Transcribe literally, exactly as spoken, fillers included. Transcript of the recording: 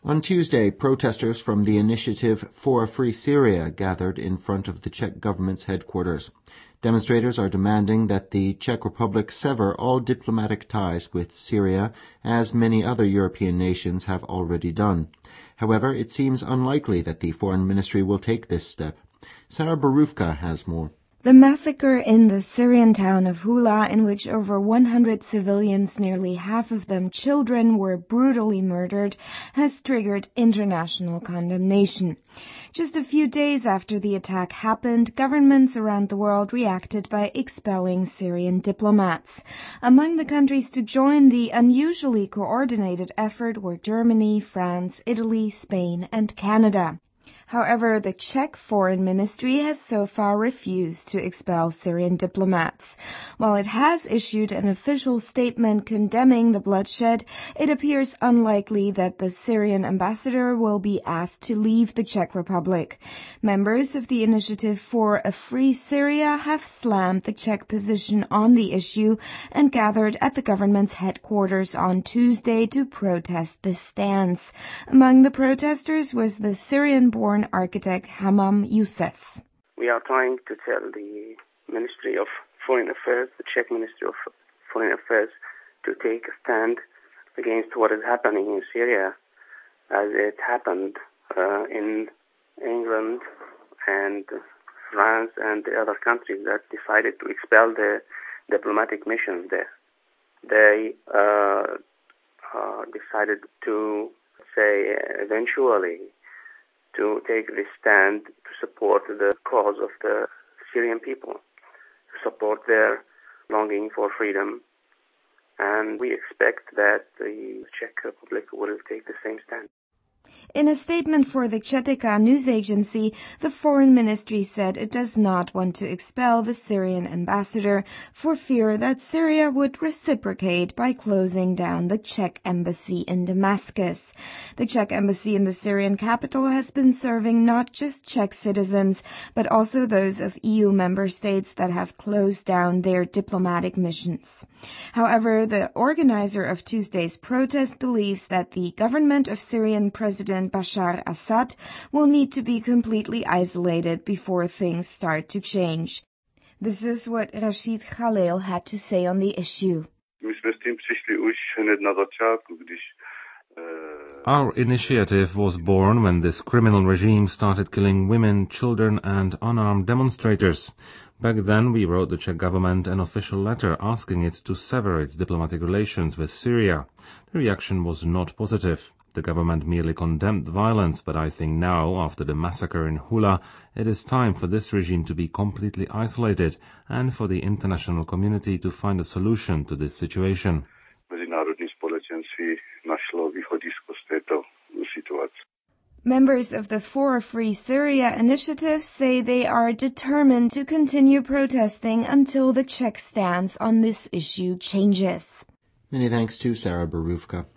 On Tuesday, protesters from the Initiative for a Free Syria gathered in front of the Czech government's headquarters. Demonstrators are demanding that the Czech Republic sever all diplomatic ties with Syria, as many other European nations have already done. However, it seems unlikely that the Foreign Ministry will take this step. Sarah Borufka has more. The massacre in the Syrian town of Hula, in which over one hundred civilians, nearly half of them children, were brutally murdered, has triggered international condemnation. Just a few days after the attack happened, governments around the world reacted by expelling Syrian diplomats. Among the countries to join the unusually coordinated effort were Germany, France, Italy, Spain, and Canada. However, the Czech Foreign Ministry has so far refused to expel Syrian diplomats. While it has issued an official statement condemning the bloodshed, it appears unlikely that the Syrian ambassador will be asked to leave the Czech Republic. Members of the Initiative for a Free Syria have slammed the Czech position on the issue and gathered at the government's headquarters on Tuesday to protest this stance. Among the protesters was the Syrian-born architect Hamam Youssef. We are trying to tell the Ministry of Foreign Affairs, the Czech Ministry of Foreign Affairs, to take a stand against what is happening in Syria, as it happened uh, in England and France and the other countries that decided to expel the diplomatic mission there. They uh, uh, decided to say eventually to take this stand to support the cause of the Syrian people, to support their longing for freedom. And we expect that the Czech Republic will take the same stand. In a statement for the Četika news agency, the Foreign Ministry said it does not want to expel the Syrian ambassador for fear that Syria would reciprocate by closing down the Czech embassy in Damascus. The Czech embassy in the Syrian capital has been serving not just Czech citizens, but also those of E U member states that have closed down their diplomatic missions. However, the organizer of Tuesday's protest believes that the government of Syrian President Bashar Assad will need to be completely isolated before things start to change. This is what Rashid Khalil had to say on the issue. Our initiative was born when this criminal regime started killing women, children and unarmed demonstrators. Back then we wrote the Czech government an official letter asking it to sever its diplomatic relations with Syria. The reaction was not positive. The government merely condemned the violence, but I think now, after the massacre in Hula, it is time for this regime to be completely isolated and for the international community to find a solution to this situation. Members of the For a Free Syria initiative say they are determined to continue protesting until the Czech stance on this issue changes. Many thanks to Sarah Borufka.